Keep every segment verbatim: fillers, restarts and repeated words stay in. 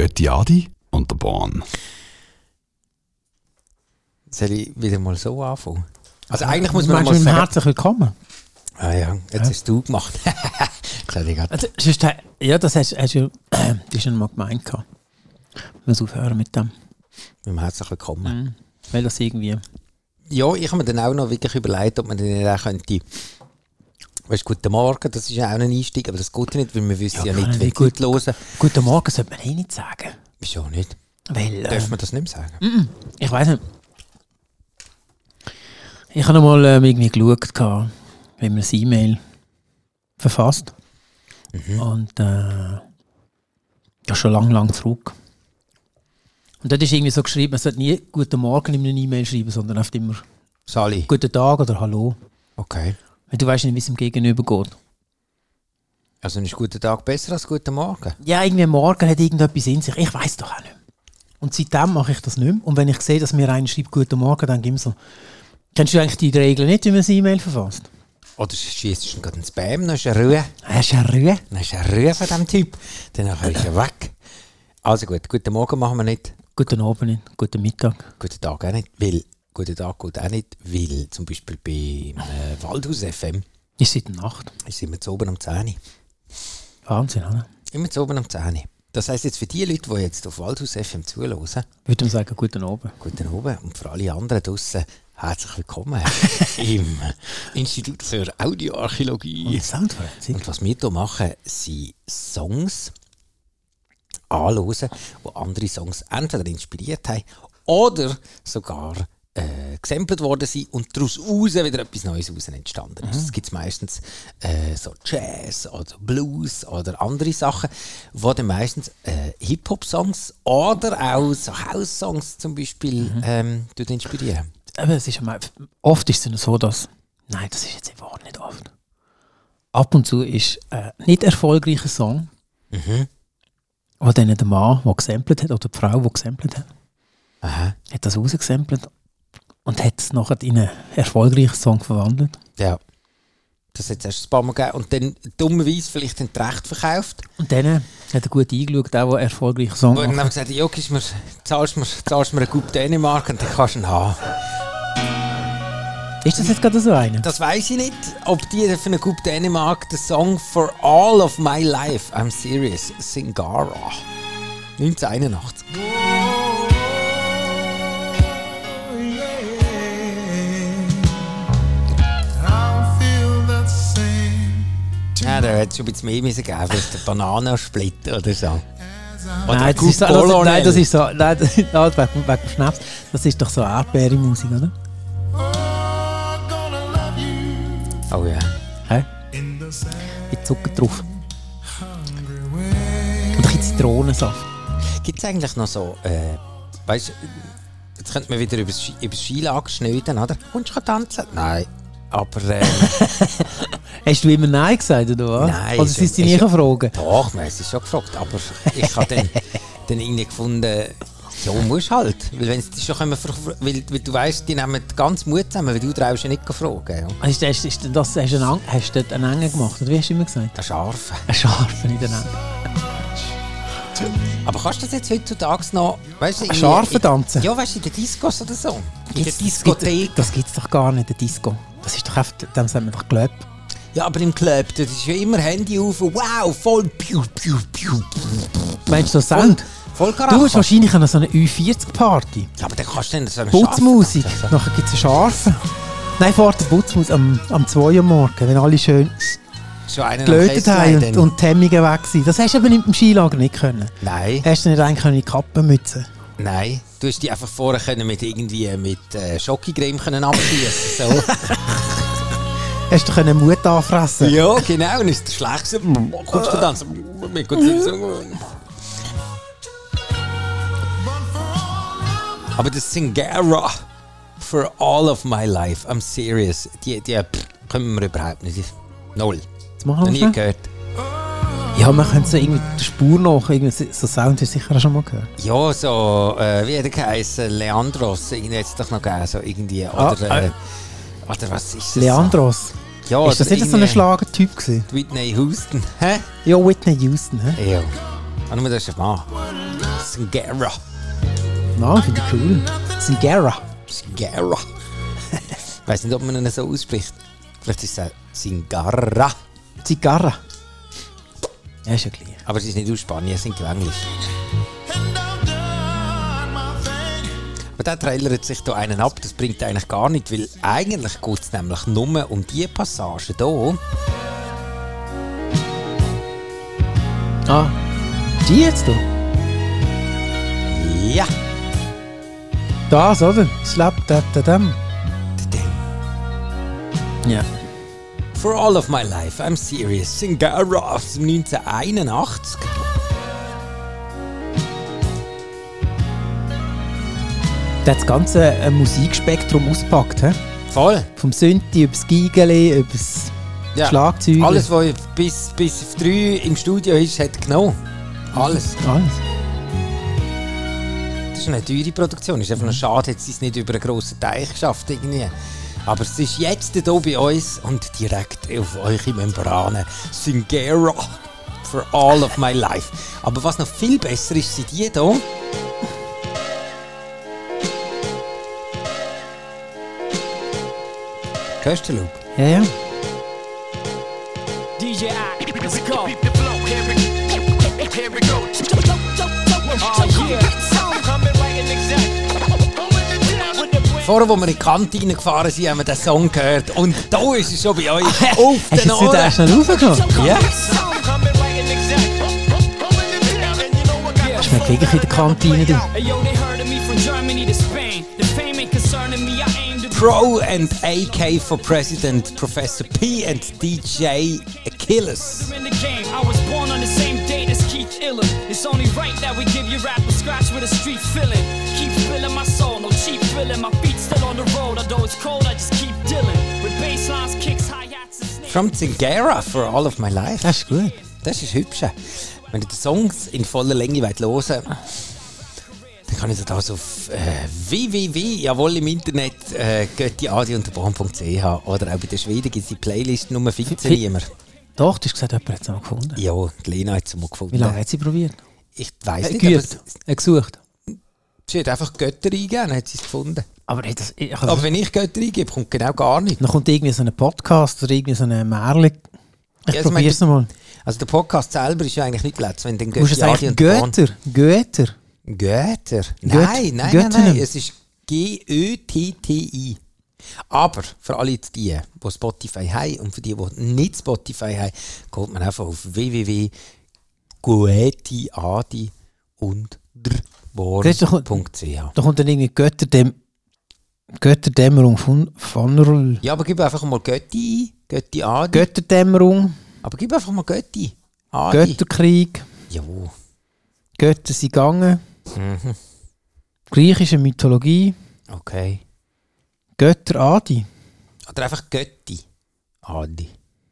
Ötiadi und der Bahn. Soll ich wieder mal so anfangen? Also eigentlich muss man mal sagen... Herzlich willkommen. Ah ja, jetzt ja. hast du gemacht. Das hätte ich also, sonst, ja, das hast, hast du äh, das schon mal gemeint. Ich muss aufhören mit dem. Mit dem herzlich willkommen. Mhm. Weil das irgendwie... Ja, ich habe mir dann auch noch wirklich überlegt, ob man dann nicht auch könnte... Weißt du, guten Morgen, das ist ja auch ein Einstieg, aber das geht nicht, weil wir wissen ja, ja nicht, wie gut hören. Guten Morgen sollte man eh nicht sagen. Wieso nicht? Weil, Darf äh, man das nicht mehr sagen? M-m, ich weiß nicht. Ich habe noch mal äh, irgendwie geschaut, wie man ein E-Mail verfasst. Mhm. Und äh, ja, schon lang, lang zurück. Und dort ist irgendwie so geschrieben, man sollte nie «Guten Morgen» in einer E-Mail schreiben, sondern oft immer «Sali». «Guten Tag» oder «Hallo». Okay. Weil du weißt nicht, wie es dem Gegenüber geht. Also ist «Guten Tag» besser als «Guten Morgen»? Ja, irgendwie «Morgen» hat irgendetwas in sich. Ich weiss doch auch nicht. Und seitdem mache ich das nicht mehr. Und wenn ich sehe, dass mir einer schreibt «Guten Morgen», dann denke ich immer so, kennst du eigentlich die Regeln nicht, wie man ein E-Mail verfasst? Oder schießt du gerade einen Spam, dann ist er Ruhe. Dann ist er Ruhe. Dann ist er Ruhe von diesem Typ. Dann ist er weg. Also gut, «Guten Morgen» machen wir nicht. Guten Abend nicht, guten Mittag. Guten Tag auch nicht, weil «Guten Tag» geht auch nicht, weil zum Beispiel bei äh, Waldhaus F M ist es in der Nacht. Ist immer zu oben um zehn Uhr. Wahnsinn, oder? Immer zu oben um zehn Uhr. Das heisst jetzt für die Leute, die jetzt auf Waldhaus F M zuhören, würde ich sagen, guten Abend. Guten Abend und für alle anderen draussen herzlich willkommen im Institut für Audioarchäologie. Und Soundforensik. Und was wir hier machen, sind Songs anhören, die andere Songs entweder inspiriert haben oder sogar äh, gesampelt worden sind und daraus raus wieder etwas Neues raus entstanden ist. Es mhm. gibt meistens äh, so Jazz oder Blues oder andere Sachen, wo dann meistens äh, Hip-Hop-Songs oder auch so House-Songs zum Beispiel mhm. ähm, inspirieren. Aber es ist einmal, oft ist es so, dass, nein, das ist jetzt einfach nicht oft. Ab und zu ist ein äh, nicht erfolgreicher Song, mhm. wo dann der Mann, der gesampelt hat, oder die Frau, die gesampelt hat, Aha. hat das rausgesampelt und hat es nachher in einen erfolgreichen Song verwandelt. Ja, das hat es erst ein paar Mal gegeben und dann dummerweise vielleicht den Recht verkauft. Und dann hat er gut eingeschaut, der, der einen erfolgreichen Song macht. Und dann haben wir gesagt, ja, mir, zahlst mir, zahlst mir einen Coup Dänemark und dann kannst du ihn haben. Ist das jetzt gerade so einer? Das weiss ich nicht, ob die für einen Coup Dänemark den Song «For All of My Life, I'm Serious» Singara. neunzehnhunderteinundachtzig. Ja, da hätte es schon ein bisschen mehr müssen geben, vielleicht ein Bananensplit oder so. Oder nein, das ist so, das, nein, das ist so, nein, das, wegen, wegen Schnaps, das ist doch so Erdbeere-Musik, oder? Oh ja. Hä? Mit Zucker drauf. Und ein bisschen Zitronensaft. Gibt es eigentlich noch so, äh, weißt du, jetzt könnte man wieder über das, Ski, über das Skilager schneiden, oder? Kommst du tanzen? Nein. Aber, ähm, hast du immer Nein gesagt, oder was? Nein. Oder sind sie nie gefragt? Doch, man hat es schon gefragt, aber ich habe dann, dann irgendwie gefunden, ja, musst halt. Weil, wenn sie schon kommen, weil, weil du weißt, die nehmen ganz Mut zusammen, weil du traust ja nicht fragen. Ja. Hast, hast, hast, das, hast, du einen, hast du einen Engen gemacht, oder wie hast du immer gesagt? Ein Scharfen. Ein Scharfen in den Engen. Aber kannst du das jetzt heutzutage noch... Weißt, ein Scharfen tanzen? Ja, weißt du, in den Discos oder so. In der Diskothek. Das gibt es doch gar nicht, der Disco. Das ist doch einfach, dem sagt man doch Club. Ja, aber im Club, das ist ja immer Handy auf und wow, voll piu, piu, piu. Meinst du das Sound? Voll, voll du musst wahrscheinlich an so eine Ü vierzig Party. Ja, aber dann kannst du dann so eine Putzmusik. Nachher gibt es eine Scharfe. Nein, vor der Putzmusik am, am zwei Uhr morgen, wenn alle schön gelötet haben und, und die Hemmungen weg sind. Das hast du aber nicht im Skilager nicht können. Nein. Hast du nicht eigentlich die Kappenmütze? Nein. Du hast die einfach vorher können mit irgendwie mit äh, Schokocreme können abschießen. So. Hast du können Mut anfressen? Ja, genau. Und ist schlecht gewesen. Kommst du tanzen? Mit Aber das Singara «For All of My Life, I'm Serious», die, die pff, können wir überhaupt nicht. Null. Jetzt machen wir noch nie gehört. Ja, man könnte so irgendwie die Spur nach, irgendwie so Sound hast du sicher schon mal gehört. Ja, so, äh, wie hat er geheißen? Leandros, irgendwie hat es doch noch gegeben, so irgendwie. Oder, ah, äh, äh, oder was ist das? Leandros? Ja, ist das nicht so ein Schlagertyp gewesen? Whitney Houston, hä? Ja, Whitney Houston, hä? Ja. Ah, nur das ist ein Mann. Singara. Nein, finde ich cool. Singara. Singara. Ich weiss nicht, ob man ihn so ausspricht. Vielleicht ist es Singara. Zigarra. Ja, ist ja gleich. Aber es ist nicht aus Spanien, es sind Englisch. Aber der Trailer hat sich da einen ab, das bringt eigentlich gar nicht, weil eigentlich geht es nämlich nur um die Passage hier. Ah, die jetzt da? Ja. Das, oder? Slap, da, da, dam. Ja. For all of my life, I'm serious. Singara aus neunzehnhunderteinundachtzig. Der hat das ganze äh, Musikspektrum ausgepackt. He? Voll. Vom Synthi über das Gigeli, über das Ja. Schlagzeug. Alles, was bis, bis auf drei im Studio ist, hat genommen. Alles. Alles. Das ist eine teure Produktion. Es ist einfach nur schade, dass sie es nicht über einen grossen Teich geschafft irgendwie. Aber es ist jetzt hier bei uns und direkt auf eure Membranen. Singara for all of my life. Aber was noch viel besser ist, sind die hier. Hörst du, Luke? Ja, ja. D J I, let's go. Beep the flow, here we, here we go. Oh yeah, coming right in exact. Vorher, wo wir in die Kantine gefahren sind, haben wir den Song gehört. Und da ist es schon bei euch auf Hast den du jetzt Ohren. schnell rausgenommen? Ja. Schmeckt wirklich in der Kantine, du. Hey yo, they heard of me from Germany to Spain. The fame ain't concerning me, I aim to Pro and A K for President, Professor P and D J Achilles. in the game. I was born on the same date as Keith Iller. It's only right that we give you rap a scratch with a street feeling. Keep filling my soul, no cheap feeling. My feet still on the road, although it's cold, I just keep dealing with bass lines, kicks, hi-hats and snares. From Singara for all of my life. Das ist gut. Das ist hübsch. Wenn ihr die Songs in voller Länge hören wollt, dann kann ich das auf äh, w w w, jawohl im Internet, äh, göttiadiunterbahn punkt c h oder auch bei den Schweden gibt es die Playlist, nur findet sie niemand. Doch, du hast gesagt, jemand hat es mal gefunden. Ja, die Lena hat es mal gefunden. Wie lange hat sie probiert? Ich weiss Äh, nicht, aber geübt. Äh, gesucht. sie hat einfach Götter eingegeben, dann hat sie es gefunden. Aber, hey, das, ich, Aber wenn ich Götter eingebe, kommt genau gar nicht. dann kommt irgendwie so ein Podcast oder irgendwie so ein Märchen. Ich Ja, also probier's mein- mal. Also der Podcast selber ist ja eigentlich nicht letzt, wenn den Du musst es Götti eigentlich Götter. Götter. Götter? Nein, Göt- nein, nein, Göttinnen. nein, es ist G Ö T T I. Aber für alle die, die Spotify haben und für die, die nicht Spotify haben, geht man einfach auf w w w punkt goetiadi und Siehst du, punkt c h. Da kommt dann irgendwie Götterdäm Götterdämmerung von von Ja, aber gib einfach mal Götti ein, Götti Adi. Götterdämmerung, aber gib einfach mal Götti. Adi. Götterkrieg, Ja. Götter sind gegangen, Mhm. griechische Mythologie, Okay. Götter Adi. Oder einfach Götti Adi.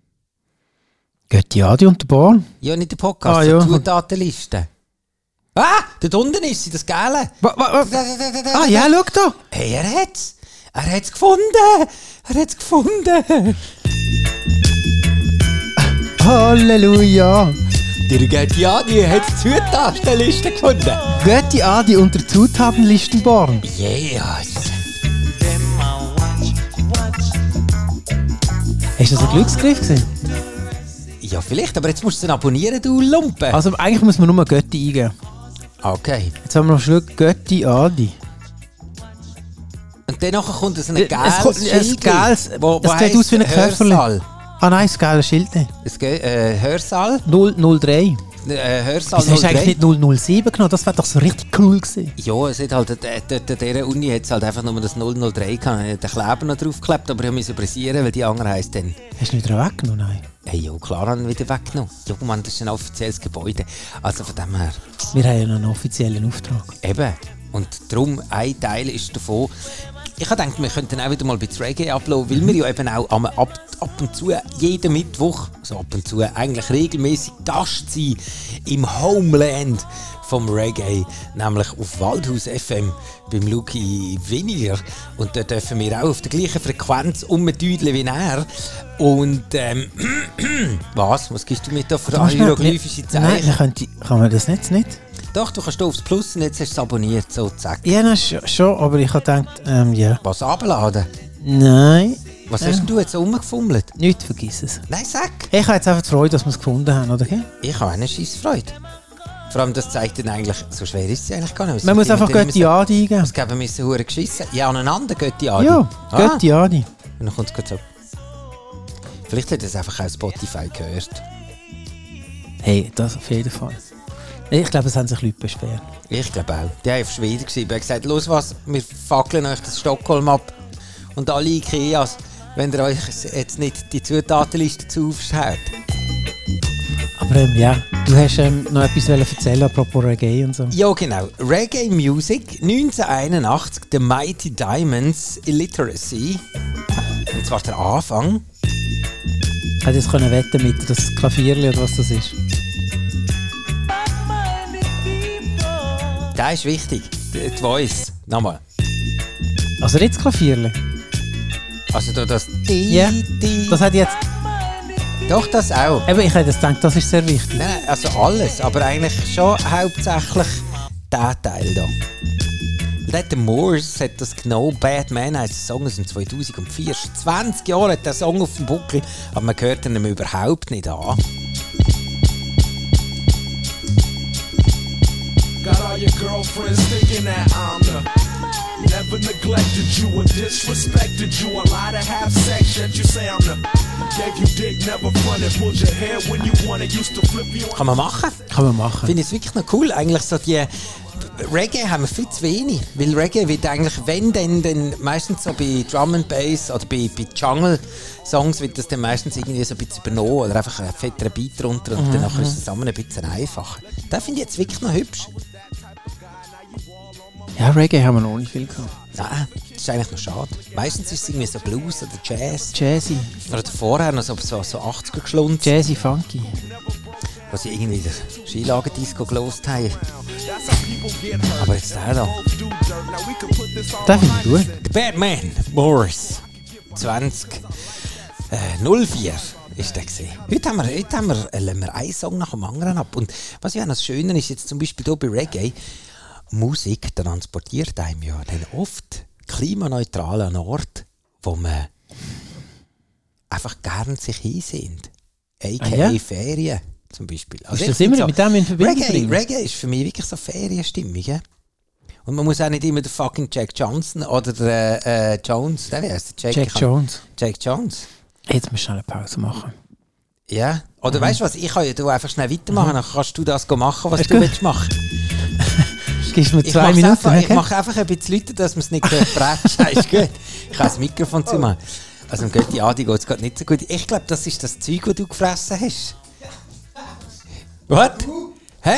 Götti Adi und der Bahn. Ja, nicht der Podcast, Ah, die ja. Zutatenliste. Ah, dort unten ist sie, das Gelbe. Wa, wa, wa. Da, da, da, da, da, Ah da. ja, schau da. Hey, er hat's. Er hat's gefunden. Er hat's gefunden. Halleluja. Der Götti Adi hat die Zutatenliste gefunden. Götti Adi und der Zutatenlistenborn. Yes. Hast du das ein Glücksgriff gesehen? Ja, vielleicht, aber jetzt musst du ihn abonnieren, du Lumpe. Also eigentlich muss man nur Götti eingeben. Okay. Jetzt haben wir noch schon Götti Adi. Und dann kommt so ein Es geiles kommt- ein Schild. geiles- wo, wo das sieht heisst aus wie ein Köfferli. Hörsaal. Ah nein, das geile Schild nicht. Es geht, äh, Hörsaal. null null drei. Äh, Hörsaal Wieso hast du null drei. eigentlich nicht null null sieben genommen? Das wäre doch so richtig cool gewesen. Ja, es hat halt, äh, dort an dieser Uni hat es halt einfach nur das null null drei gehabt. Ich hab den Kleber noch draufgeklebt, aber ich musste pressieren, weil die andere heisst dann. Hast du nicht wieder weggenommen? Nein. Hey, ja, klar haben wir wieder weggenommen. Ja, Mann, das ist ein offizielles Gebäude. Also von dem her, Wir haben ja noch einen offiziellen Auftrag. eben. Und darum, ein Teil ist davon. Ich habe gedacht, wir könnten auch wieder mal bei Reggae uploaden, weil wir ja eben auch am- ab, ab und zu jeden Mittwoch, also ab und zu eigentlich regelmäßig Gast sein im Homeland vom Reggae, nämlich auf Waldhaus F M beim Luki Winiger. Und dort dürfen wir auch auf der gleichen Frequenz umtüdeln wie er. Und ähm, was? Was gibst du mir da für Du musst hieroglyphische nicht- Nein, Zeichen? man könnte, kann man das nicht? nicht? Doch, du kannst aufs Plus und jetzt hast du es abonniert, so zack. Ja, na, schon, schon, aber ich habe gedacht, ähm, ja. Was, abladen? Nein. Was Ja. hast denn du jetzt rumgefummelt? Nicht vergiss es. Nein, sag! Ich habe jetzt einfach die Freude, dass wir es gefunden haben, oder? Ich habe eine Scheissfreude. Vor allem, das zeigt dann eigentlich, so schwer ist sie eigentlich gar nicht. Man muss einfach Götti Adi eingeben. Es geben müssen hure geschissen. Ja, aneinander Götti Adi. Ja, Ah. Götti Adi. Und dann kommt es gerade so. Vielleicht hat es einfach auch Spotify gehört. Hey, das auf jeden Fall. Ich glaube, es haben sich Leute beschwert. Ich glaube auch. Die haben auf Schweden geschrieben. Die haben gesagt, los was, wir fackeln euch das Stockholm ab. Und alle Ikeas, wenn ihr euch jetzt nicht die Zutatenliste zu aufschaut. Aber ähm, ja, du hast ähm, noch etwas erzählen, apropos Reggae und so. Ja, genau. Reggae Music, neunzehnhunderteinundachtzig, The Mighty Diamonds, Illiteracy. Und zwar der Anfang. Hätte ich können wetten mit das Klavierli oder was das ist. Der ist wichtig. Die, die Voice. Nochmal. Also nicht das Klavierli. Also da das... Ja, das hat jetzt... Doch, das auch. Eben, ich hätte jetzt gedacht, das ist sehr wichtig. Nein, nein, also alles, aber eigentlich schon hauptsächlich der Teil da. Weil der Moores hat das genau, Bad Man heisst der Song aus dem zweitausendvier. Schon zwanzig Jahre hat der Song auf dem Buckel, aber man hört ihn überhaupt nicht an. Got all your girlfriends thinking that I'm the never neglected you and disrespected you. A lot of have sex yet you say I'm the gave you dick, never fronted, pulled your hair when you wanted, used to flip you. Kann man machen. Kann man machen. Finde ich es wirklich noch cool. Eigentlich so die Reggae haben wir viel zu wenig. Weil Reggae wird eigentlich, wenn dann, dann meistens so bei Drum and Bass oder bei, bei Jungle-Songs wird das dann meistens irgendwie so ein bisschen übernommen oder einfach ein fetterer Beat drunter und mhm. dann ist es zusammen ein bisschen einfacher. Das finde ich jetzt wirklich noch hübsch. Ja, Reggae haben wir noch nicht viel gehabt. Nein, das ist eigentlich noch schade. Meistens ist es irgendwie so Blues oder Jazz. Jazzy. Oder vorher noch so, so, so achtziger geschlunzt. Jazzy Funky. Wo sie irgendwie der Skilagerdisco gelost haben. Aber jetzt der da. Das finde ich gut. The Batman Morris. zwanzig null vier ist der gewesen. Heute haben wir, heute haben wir, äh, wir einen Song nach dem anderen ab. Und was ja noch das Schöne ist, jetzt zum Beispiel hier bei Reggae, Musik transportiert einem ja dann oft klimaneutral an Ort, wo man einfach gern sich hinsehnt. A K A Ah, ja? Ferien zum Beispiel. Also Ist ich das find immer mit dem in Verbindung Reggae, bringen? Reggae ist für mich wirklich so Ferienstimmung. Ja? Und man muss auch nicht immer der fucking Jack Johnson oder der äh, Jones, der wie heißt der? Jack Jones. Jack Jones. Jetzt müssen wir schnell eine Pause machen. Ja. Oder Mhm. weißt du was, ich kann ja du einfach schnell weitermachen, Mhm. dann kannst du das machen, was Ist du gut. willst machen. Gibst mir Ich zwei mache Minuten, einfach, ich okay? mache einfach ein bisschen Leute, dass man es nicht bretschen. Ist gut. Ich kann das Mikrofon zu machen. Also dem Götti Adi geht es gerade nicht so gut. Ich glaube, das ist das Zeug, das du gefressen hast. Was? Hä?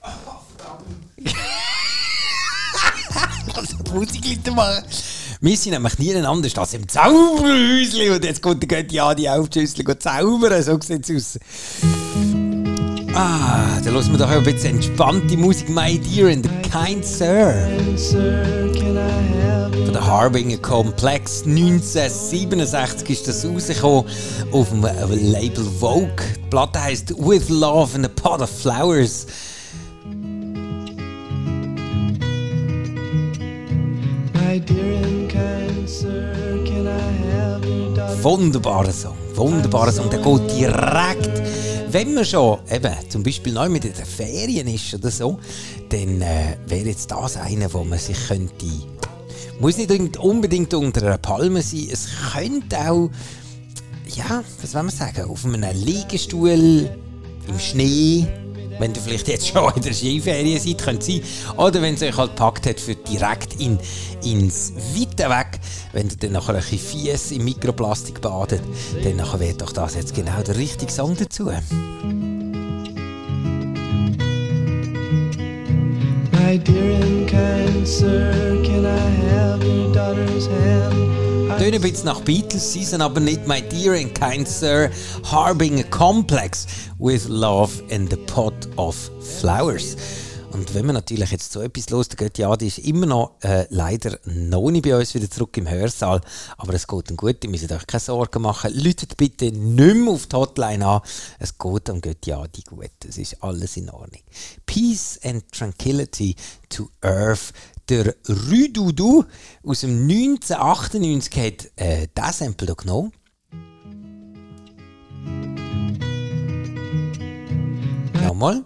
Also die Musikleute machen. Wir sind nämlich nie anders als im Zauberhäuschen. Und jetzt kommt der Götti Adi auf die Schüssel und zaubern. So sieht es aus. Ah, dann hören wir doch ein bisschen entspannte Musik. My Dear and the Kind Sir. Von der Harbinger Complex. neunzehnhundertsiebenundsechzig ist das rausgekommen auf dem Label Vogue. Die Platte heisst With Love in a Pot of Flowers. My dear and kind sir, can I have your daughter? Wunderbarer Song, wunderbarer Song. Der geht direkt, wenn man schon eben zum Beispiel neu mit den Ferien ist oder so, dann äh, wäre jetzt das einer, wo man sich könnte. Muss nicht unbedingt unter einer Palme sein, es könnte auch, ja, was soll man sagen, auf einem Liegestuhl im Schnee. Wenn du vielleicht jetzt schon in der Skiferie seid, könnte es sein. Oder wenn es euch halt gepackt hat für direkt in, ins Weite weg. Wenn du dann nachher ein bisschen fies im Mikroplastik badet, dann nachher wäre doch das jetzt genau der richtige Song dazu. My dear and kind sir, can I have your daughter's hand? Tönt ein bisschen nach Beatles, sie sind aber nicht My Dear and Kind Sir, Harbinger Complex with Love in the Pot of Flowers. Und wenn man natürlich jetzt so etwas los, der Götti Adi ist immer noch äh, leider noch nicht bei uns wieder zurück im Hörsaal, aber es geht ihm gut, ihr müsst euch keine Sorgen machen. Läutet bitte nicht mehr auf die Hotline an, es geht am Götti Adi gut, es ist alles in Ordnung. Peace and Tranquility to Earth. Der Rüdudu aus dem neunzehnhundertachtundneunzig hat äh, diesen Sample hier genommen. Nochmal.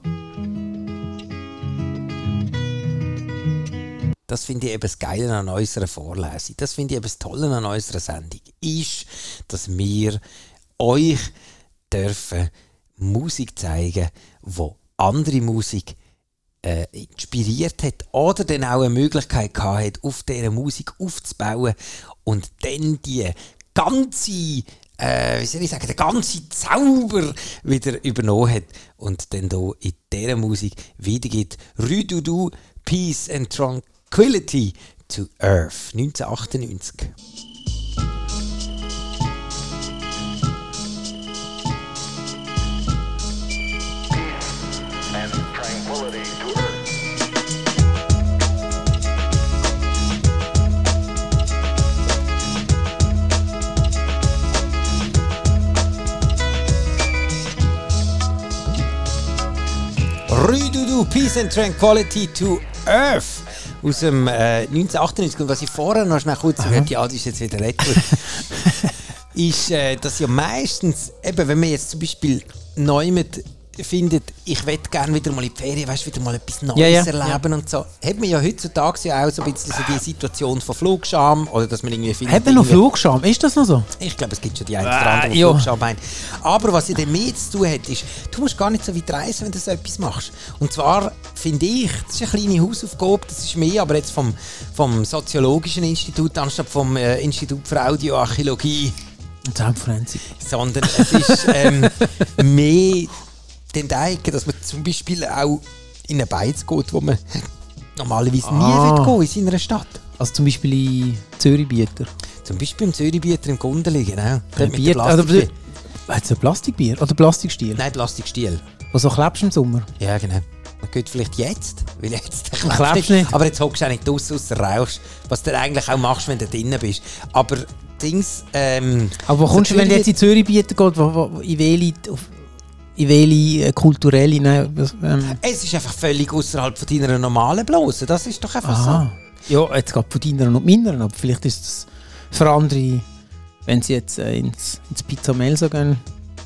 Das finde ich eben das Geile an unserer Vorlesung. Das finde ich eben das Tolle an unserer Sendung. Ist, dass wir euch dürfen Musik zeigen, die andere Musik äh, inspiriert hat oder dann auch eine Möglichkeit gehabt hat, auf dieser Musik aufzubauen und dann die ganze Äh, wie soll ich sagen, der ganze Zauber wieder übernommen hat und dann hier in dieser Musik wiedergibt. Rüdudu, Peace and Tranquility to Earth, neunzehnhundertachtundneunzig. Rüdudu, Peace and Tranquility to Earth aus dem äh, neunzehnhundertachtundneunzig. Und was ich vorher noch schnell kurz gehört, ja, das ist jetzt wieder retour, ist, äh, dass ja meistens, eben, wenn man jetzt zum Beispiel neu mit findet, ich möchte gerne wieder mal in die Ferien, weißt, wieder mal etwas Neues ja, ja, erleben ja. und so. Hat man ja heutzutage ja auch so ein bisschen so die Situation von Flugscham oder dass man irgendwie findet... Hat man noch Flugscham? Ist das noch so? Ich glaube, es gibt schon die eine oder andere, die äh, Flugscham meint. Aber was ich damit zu tun hat, ist, du musst gar nicht so weit reisen, wenn du so etwas machst. Und zwar finde ich, das ist eine kleine Hausaufgabe, das ist mehr, aber jetzt vom, vom Soziologischen Institut anstatt vom äh, Institut für Audioarchäologie. Und Soundforensik. Sondern es ist ähm, mehr... den denken, dass man zum Beispiel auch in eine Beiz geht, wo man normalerweise ah. nie will gehen in seiner Stadt. Also zum Beispiel in Zürichbieter? Zum Beispiel im Zürichbieter im Gundeli, genau. Ein Bier, also, hat es ein Plastikbier oder Plastikstiel? Nein, Plastikstiel. Was so klebst im Sommer? Ja, genau. Man geht vielleicht jetzt, weil jetzt klebst du nicht. nicht. Aber jetzt hockst du auch nicht raus, außer rauchst, was du eigentlich auch machst, wenn du drinnen bist. Aber Dings... Ähm, Aber wo kommst du, wenn du jetzt in Zürichbieter gehst, wo, wo, in welche... In welche kulturelle... Nein, ähm. Es ist einfach völlig außerhalb von deiner normalen Blase. Das ist doch einfach Aha. so. Ja, jetzt geht von deiner und meiner, aber vielleicht ist es für andere, wenn sie jetzt äh, ins, ins Pizzamel so gehen.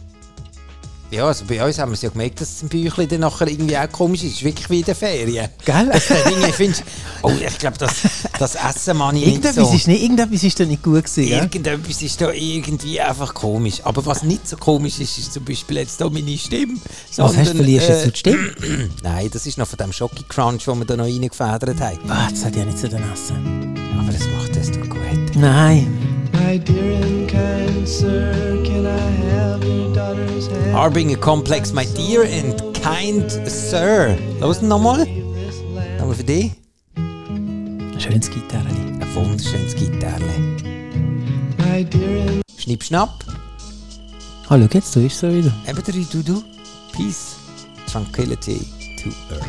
Ja, also bei uns haben wir es ja gemerkt, dass es im Büchlein dann nachher irgendwie auch komisch ist. Es ist wirklich wie in den Ferien. Gell? Ich finde, oh, ich glaube, das, das Essen man ich nicht so. Ist nicht, irgendetwas ist da nicht gut gewesen. Irgendetwas ist da irgendwie einfach komisch. Aber was nicht so komisch ist, ist zum Beispiel jetzt da meine Stimme. Was hast du, verlierst äh, jetzt die Stimme? Nein, das ist noch von dem Schoki Crunch, den wir da noch reingefedert haben. Ah, das hat ja nicht so den Essen. Aber das macht das doch gut. Nein. My dear and kind sir, can I have your daughter's hand? Harbing a complex, my dear and kind sir. Los nochmal. Nochmal für dich. Schönes Gitarreli. Ein wunderschönes Gitarreli. Schnipp, schnapp. Hallo, jetzt du ist so wieder. Eben der Rüdudu. Peace, Tranquility to Earth.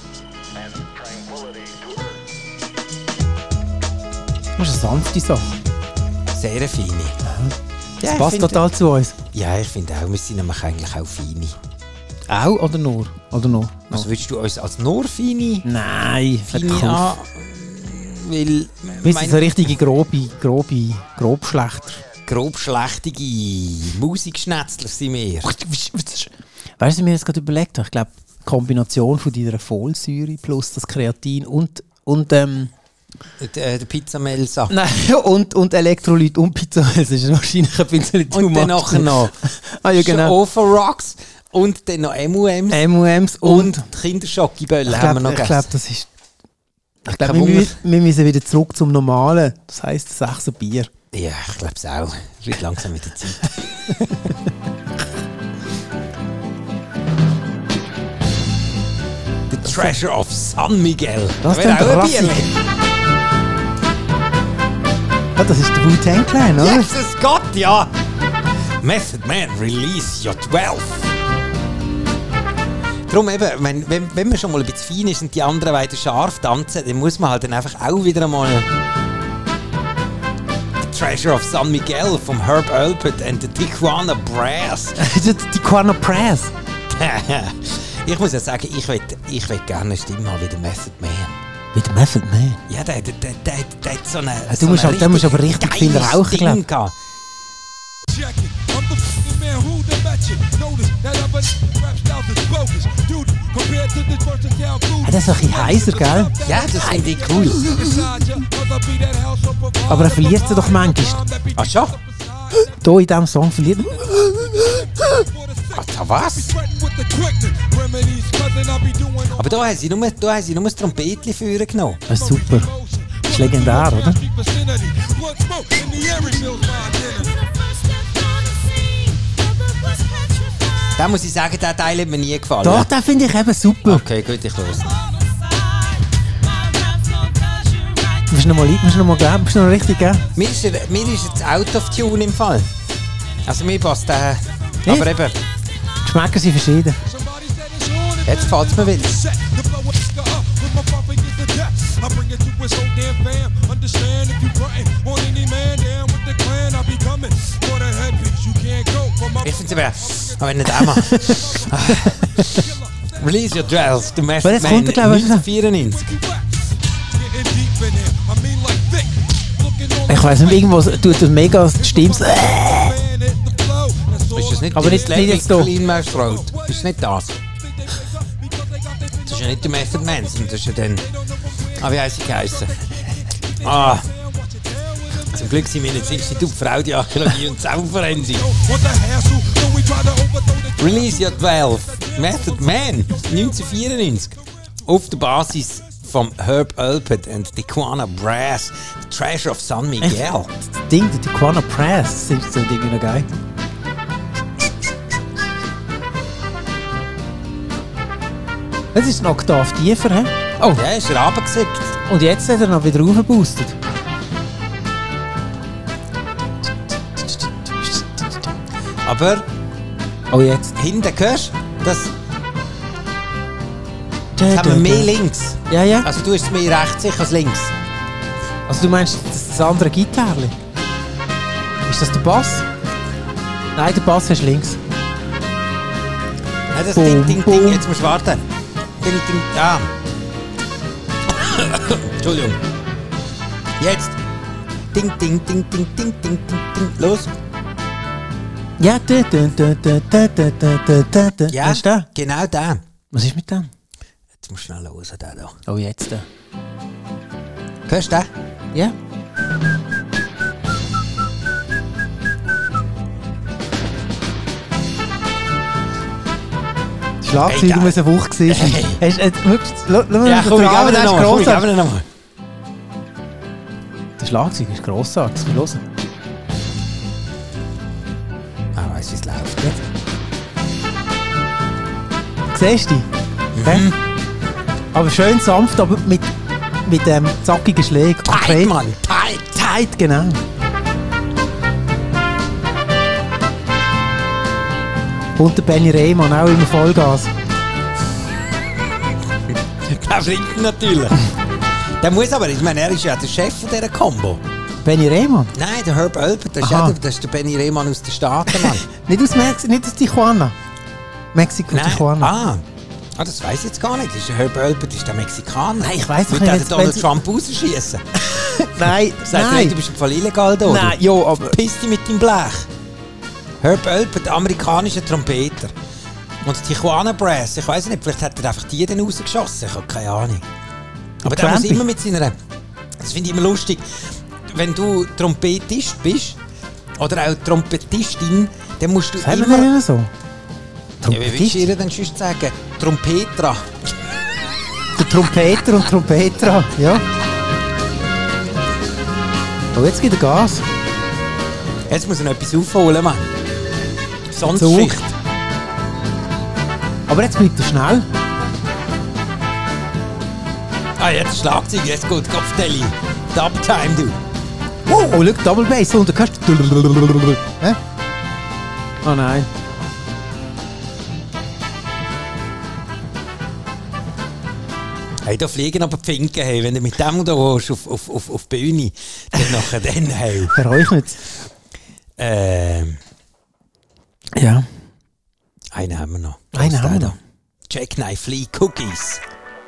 Das ist eine sanfte Sache. Sehr feine. Das ja, passt total zu uns. Ja, ich finde auch, wir sind nämlich eigentlich auch feine. Auch oder nur? Oder nur? Also würdest du uns als nur feine? Nein, feine an, weil... Wir sind so richtige grobe, grobe, grobschlechter. Grobschlechtige Musikschnetzler sind wir. Weißt du, was ich mir jetzt gerade überlegt habe? Ich glaube, die Kombination von dieser Folsäure plus das Kreatin und... und ähm, Der, der Pizzamel-Sache. Nein, und, und Elektrolyt und Pizzamel, das ist wahrscheinlich ein bisschen too much. Und dann nachher noch ah, ja, genau. Over Rocks und dann noch M und M's. M und M's und, und Kinderschokibölle haben wir noch gegessen. Ich glaube, das ist... Ich glaube, wir, müssen, wir müssen wieder zurück zum Normalen. Das heisst, sechser Bier. Ja, ich glaube es auch. Es wird langsam wieder Zeit. The Treasure of San Miguel. Das ist auch ein Bier. Ah, das ist der Wu-Tang Clan, oder? Jesus Gott, ja! Method Man, release your twelve. Darum eben, wenn, wenn, wenn man schon mal ein bisschen fein ist und die anderen weiter scharf tanzen, dann muss man halt dann einfach auch wieder einmal Treasure of San Miguel vom Herb Alpert and the Tijuana Brass. Die Tijuana Brass. Ich muss ja sagen, ich will ich will gerne eine Stimme haben wie der Method Man. Wie der Method Man? Ja, der, der, der, der, der hat so eine. Ja, so du musst, eine halt, musst aber richtig viel rauchen, glaube ich. Ja, das ist ein bisschen heiser, gell? Ja, das finde ich cool. Aber er verliert sie doch manchmal. Ach schon? Hier in diesem Song verliert er. Alter, was? Aber da haben sie nur, da haben sie nur das Trompetchen führen genommen. Das ist super. Das ist legendär, oder? Da muss ich sagen, der Teil hat mir nie gefallen. Doch, den finde ich eben super. Okay, gut, ich los. Du musst noch mal, musst noch mal geben, musst noch richtig geben. Mir ist, er, mir ist jetzt out of tune im Fall. Also mir passt der. Ja. Aber eben, Geschmäcker sind verschieden. jetzt fällt es mir wieder. Ich finde es eben, aber nicht einmal. Release your dress, the Method jetzt Man, kommt er, glaub ich, neunzehnhundertvierundneunzig. Ich weiss nicht, irgendwo tut das mega die Stimme. Ist das nicht Aber die nicht- nicht jetzt da. Clean Mouse Road? Ist das nicht das? Das ist ja nicht der Method Man, sondern das ist ja dann... Ah, wie heisst sie geheissen? Ah... Zum Glück sind wir nicht das Institut für Audioarchäologie und Soundforensik. Release Your zwölf, Method Man, neunzehnhundertvierundneunzig. Auf der Basis vom Herb Alpert and the Tijuana Brass, The Treasure of San Miguel. Das Ding, die Tijuana Brass, sind so Dinge noch geil. Das ist ein Oktav tiefer, hä? Oh, Ja, ist er runtergesickt. und jetzt hat er noch wieder raufgeboostet. Aber Oh, jetzt. hinten hörst du, das jetzt haben wir mehr links. Ja, ja. Also du hast es mehr rechts sicher als links. Also du meinst das, das andere Gitarre? Ist das der Bass? Nein, der Bass ist links. Ja, das Bum, Ding, Ding, bum. Ding, jetzt musst du warten. Ding, Ding, ja. Entschuldigung. Jetzt. Ding, Ding, Ding, Ding, Ding, Ding, Ding, Ding. Los. Ja, da, da, da, da, da, da, da, da, da. Ja, Was ist der? genau der. Was ist mit dem? Jetzt musst du schnell los, der da. Oh, jetzt der. Hörst du den? Ja. Die Schlagzeuge Hey, muss eine Woche gewesen sein. Hey. Hast du äh, wirklich... Schau schau mal, Ja, der komm, ich Rahmen, gebe der dir ist nochmal. Komm, ich grossartig. gebe dir nochmal. Der Schlagzeug ist grossartig. Wir hören. Ah, weiss, wie es läuft. Siehst du? Mhm. Aber schön sanft, aber mit, mit ähm, zackigen Schlägen. Tight, Mann, tight. Tight, genau. Und der Benny Rehmann auch immer Vollgas. Der fliegt natürlich. Der muss aber, ich meine, er ist ja der Chef von dieser Combo. Benny Rehmann? Nein, der Herb Alpert, das ist, Aha. ja der, das ist der Benny Rehmann aus den Staaten, Mann. Nicht aus Mexiko, nicht aus Tijuana. Mexiko, Nein, Tijuana. ah. ah, das weiß ich jetzt gar nicht. Das ist der Herb Alpert, ist der Mexikaner. Nein, ich weiss nicht, Würde der jetzt, Donald wenn sie- Trump rausschießen? Nein, Sagt er, nein. du bist im Fall illegal da. Nein, du. jo, aber... Piss dich mit deinem Blech. Herb Alpert, amerikanischer Trompeter. Und Tijuana Brass, ich weiß nicht, vielleicht hat er einfach die dann rausgeschossen, ich habe keine Ahnung. Aber der muss Trampy. immer mit seiner... Das finde ich immer lustig. Wenn du Trompetist bist, oder auch Trompetistin, dann musst du Sagen wir immer... denn so? Ja, wie willst Trompetist? du ihr denn sonst sagen? Trompetra. Der Trompeter und Trompetra, ja. Oh, jetzt gibt er Gas. Jetzt muss er noch etwas aufholen, Mann. Sonst Zug. Schicht. Aber jetzt bleibt er schnell. Ah, jetzt Schlagzeug, jetzt gut, Kopfdeli. Dubtime, du. Oh, oh, schau, Double Bass. Und du kannst... Hä? Oh nein. Hey, da fliegen aber die Finken, hey. Wenn du mit dem da willst, auf, auf, auf, auf die Bühne, dann nachher dann, hey. Verräuchert es. Ähm, Ja. einen haben wir noch. Einen Was haben wir der noch. da? Jackknife Lee Cookies.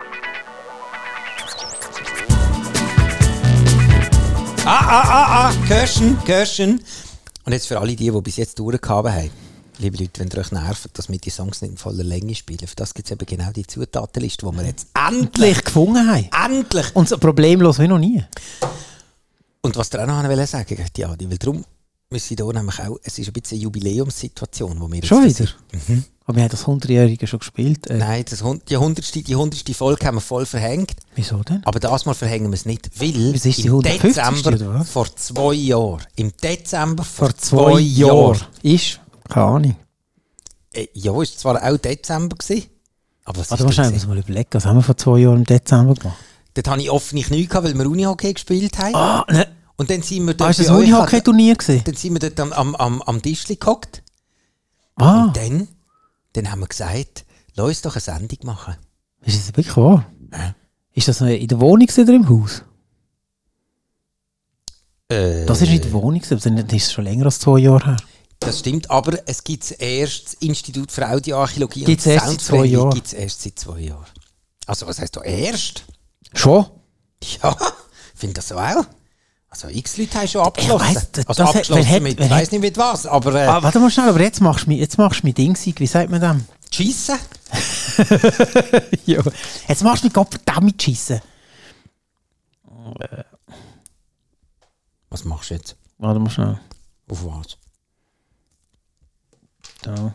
Ah, ah, ah, ah, Kirschen, Kirschen. Und jetzt für alle die, die bis jetzt durchgehaben haben. Liebe Leute, wenn ihr euch nervt, dass wir die Songs nicht in voller Länge spielen, für das gibt es eben genau die Zutatenliste, die wir jetzt endlich, Endlich gefunden haben. endlich... Und so problemlos wie noch nie. Und was der auch noch wollte sagen, ja, weil darum müssen wir hier nämlich auch, es ist ein bisschen eine Jubiläumssituation, wo wir jetzt... Schon wieder? Mhm. Aber wir haben das hundertjährige schon gespielt. Äh, Nein, das, Hund- die hundertste die hundertste Folge haben wir voll verhängt. Wieso denn? Aber das Mal verhängen wir es nicht, weil Was ist die im hundertfünfzigste Dezember oder was? vor zwei Jahren, im Dezember vor, Vor zwei Jahren. Jahren, Ist? Keine Ahnung. äh, ja, ist zwar auch Dezember gewesen, aber was Warte, ist wahrscheinlich das muss mal überlegen, was haben wir vor zwei Jahren im Dezember gemacht? Dort hatte ich offene Knie, gehabt, weil wir Unihockey gespielt haben. Ah, ne. Und dann sind wir Ah, dort ist das bei euch- Unihockey-Turnier gewesen? Dann sind wir dort am, am, am, am Tischli gehockt. Ah, Und dann, dann haben wir gesagt, lass uns doch eine Sendung machen. ist das wirklich wahr? Ja. Ist das in der Wohnung oder im Haus? Äh, Das ist nicht in der Wohnung, aber dann ist es schon länger als zwei Jahre her. Das stimmt, aber es gibt erst das Institut für Audioarchäologie Gibt's und erst seit zwei Soundpflege Jahren? gibt's erst seit zwei Jahren. Also was heisst da erst? Schon? Ja, ich finde das so auch. Also x Leute haben schon abgeschlossen. Ich weiss, das- also das hat- abgeschlossen wer hat- mit, wer ich weiss hat- nicht mit was, aber äh, Ah, warte mal schnell, aber jetzt machst du mich, jetzt machst du mich dingsig, wie sagt man das? schiessen. Ja. Jetzt machst du mich Gottverdammt schiessen. Was machst du jetzt? Warte mal schnell. Auf was? Da.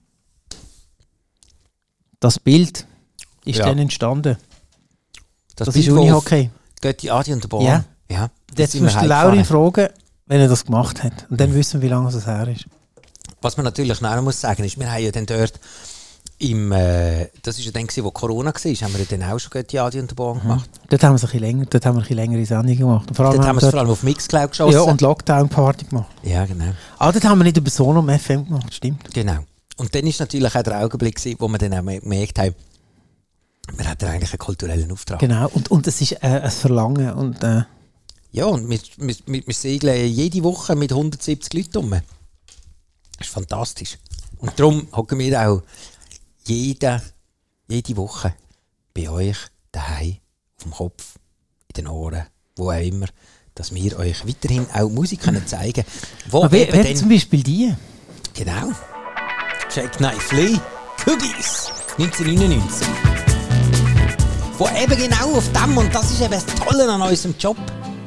Das Bild ist Ja. dann entstanden. Das, Bild, ist wo Unihockey. auf Götti, Adi und der Bahn. Ja. ja. Jetzt sind wir musst du Laurin heimgefahren. fragen, wenn er das gemacht hat. Und dann wissen wir, wie lange es her ist. Was man natürlich noch muss sagen ist, wir haben ja dann dort im, äh, das ist ja dann gewesen, wo Corona war, haben wir ja dann auch schon Götti, Adi und der Bahn gemacht. Dort haben wir es ein bisschen länger, dort haben wir ein bisschen längere Sendungen gemacht. Und vor allem Dort haben wir es dort- vor allem auf Mixcloud geschossen. ja, und Lockdown-Party gemacht. ja, genau. Ah, dort haben wir nicht über Sonom F M gemacht, stimmt. Genau. Und dann ist natürlich auch der Augenblick gewesen, wo wir dann auch gemerkt haben, wir hatten eigentlich einen kulturellen Auftrag. Genau, und, und es ist äh, ein Verlangen. Und, äh, Ja, und wir, wir, wir, wir segeln jede Woche mit hundertsiebzig Leuten rum. Das ist fantastisch. Und darum hocken wir auch jede, jede Woche bei euch daheim, auf dem Kopf, in den Ohren, wo auch immer, dass wir euch weiterhin auch Musik können zeigen können. Wo aber wer, eben wer dann- zum Beispiel die? Genau. Jackknife Lee Cookies neunzehnhundertneunundneunzig. Wo eben genau auf dem, und das ist eben das Tolle an unserem Job.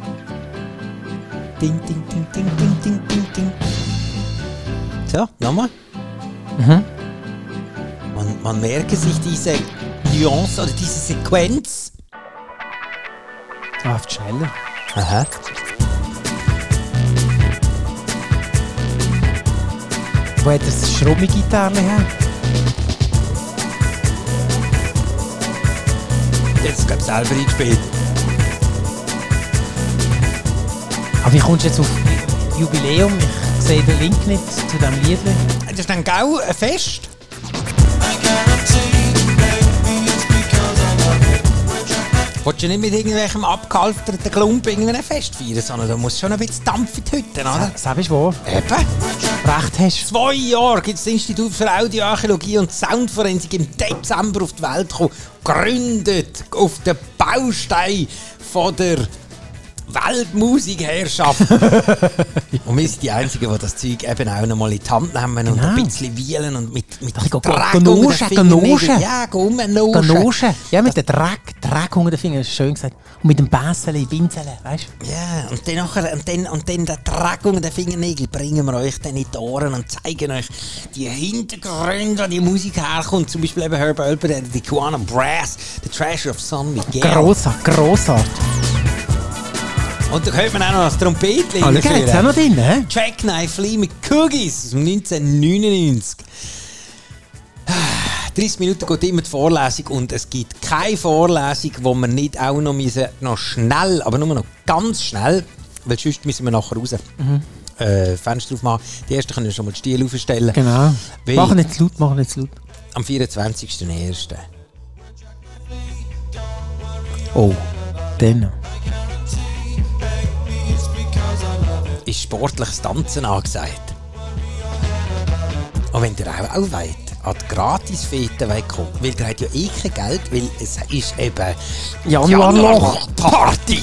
Ding, ding, ding, ding, ding, ding, ding, ding. So, nochmal. Mhm. Man, man merke sich diese Nuance oder diese Sequenz. Ah, oft schneller. Aha. Wo hat das Schrummig-Gitarre her? Jetzt glaube ich selber eingespielt. Aber wie kommst du jetzt auf Jubiläum? Ich sehe den Link nicht zu diesem Lied. Das ist dann gau ein Fest. Willst du nicht mit irgendwelchem abgehalfterten Klump irgendein Fest feiern, sondern da muss schon ein bisschen Dampf in die Hütte, oder? Das ist wahr. Eben. Recht hast. Zwei Jahre gibt es das Institut für Audioarchäologie und Soundforensik im Dezember auf die Welt gekommen. Gegründet auf den Baustein von der Weltmusikherrschaft. Und wir sind die Einzigen, die das Zeug eben auch noch mal in die Hand nehmen und Genau. ein bisschen wielen und mit, mit Ach, ich gehe- Dreck gehe unter den noschen, gehe Fingernägeln. noschen. Ja, geh rumnoschen. Ganoschen. Ja, mit dem Dreck, Dreck unter den Fingern, das ist schön gesagt. Und mit dem Bässeli, Binseln, weißt du? Ja, und dann, nachher, und dann, und dann den Dreck unter den Fingernägeln bringen wir euch dann in die Ohren und zeigen euch die Hintergründe, wo die Musik herkommt. Zum Beispiel eben Herb Alpert, die Tijuana Brass, The Treasure of San Miguel. Grossartig, grossartig. Und da hört man auch noch das Trompetchen. Ah, schau, jetzt auch noch drin, hä? Jackknife Lee mit Cookies aus dem neunzehnhundertneunundneunzig. dreißig Minuten geht immer die Vorlesung und es gibt keine Vorlesung, wo wir nicht auch noch, müssen, noch schnell, aber nur noch ganz schnell, weil sonst müssen wir nachher raus. Mhm. Äh, Fenster aufmachen. Die ersten können schon mal die Stiele aufstellen. Genau. Weil Mach nicht zu laut, mach nicht zu laut. am vierundzwanzigsten ersten Oh, dann. Ist sportliches Tanzen angesagt. Und wenn ihr auch, auch wollt, an die Gratisfete wegkommen, weil ihr habt ja eh kein Geld, weil es ist eben Januarloch-Party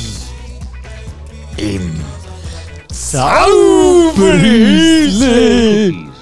im Zauberhäusli.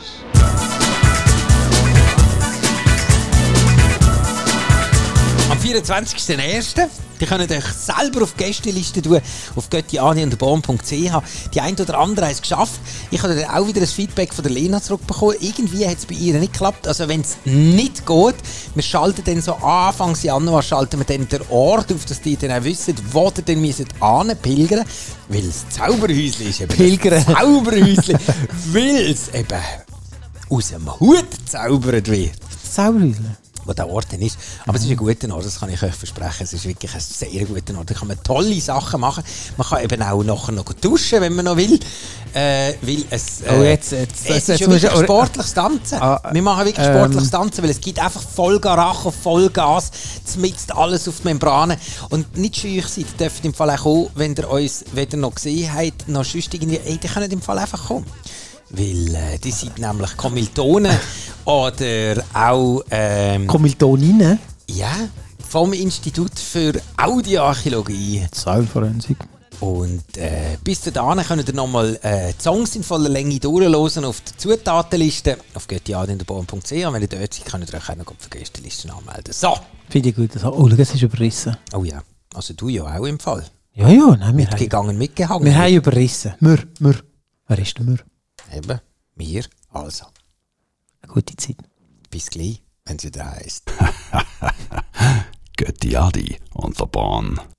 Am vierundzwanzigsten ersten Die könnt euch selber auf die Gästeliste tun, auf götti ani und born punkt c h. Die ein oder andere haben es geschafft. Ich habe dann auch wieder ein Feedback von der Lena zurückbekommen. Irgendwie hat es bei ihr nicht geklappt. Also wenn es nicht geht, wir schalten dann so Anfang Januar schalten wir dann den Ort auf, dass die dann auch wissen, wo ihr dann müsst anpilgern müsst. Weil das Zauberhäusli ist eben Pilgern. das Zauberhäusli. Weil es eben aus dem Hut gezaubert wird. Zauberhäusli. Wo der Ort dann ist. Aber es ist ein guter Ort, das kann ich euch versprechen. Es ist wirklich ein sehr guter Ort. Da kann man tolle Sachen machen. Man kann eben auch nachher noch duschen, wenn man noch will. Äh, weil es, äh, Oh, jetzt- jetzt- es jetzt- ist ja jetzt wirklich musst du- sportliches Tanzen. Ah, Wir machen wirklich ähm, sportliches Tanzen, weil es gibt einfach Vollgas, Vollgas, zmitzt alles auf die Membranen. Und nicht schüch sein, ihr dürft im Fall auch kommen, wenn ihr uns weder noch gesehen habt, noch sonst irgendwie, ey, die können im Fall einfach kommen. Weil äh, die sind nämlich Kommilitonen oder auch ähm, Kommiltonine. ja, vom Institut für Audioarchäologie. Zauberforensik. Und äh, bis dahin könnt ihr nochmal äh, die Songs in voller Länge durchhören auf der Zutatenliste auf götti ani und born punkt c h. Und wenn ihr dort seid, könnt ihr euch auch noch für die Gästeliste anmelden. So! Finde ich gut. Oh, schau, es ist überrissen. Oh ja, also du ja auch im Fall. Ja, ja, nein, wir haben, Mitgegangen, mitgehangen. wir haben überrissen. Wir, wir. Wer ist der wir? Eben, wir, also. Eine gute Zeit. Bis gleich, wenn es wieder heisst. Götti Adi und der Bahn.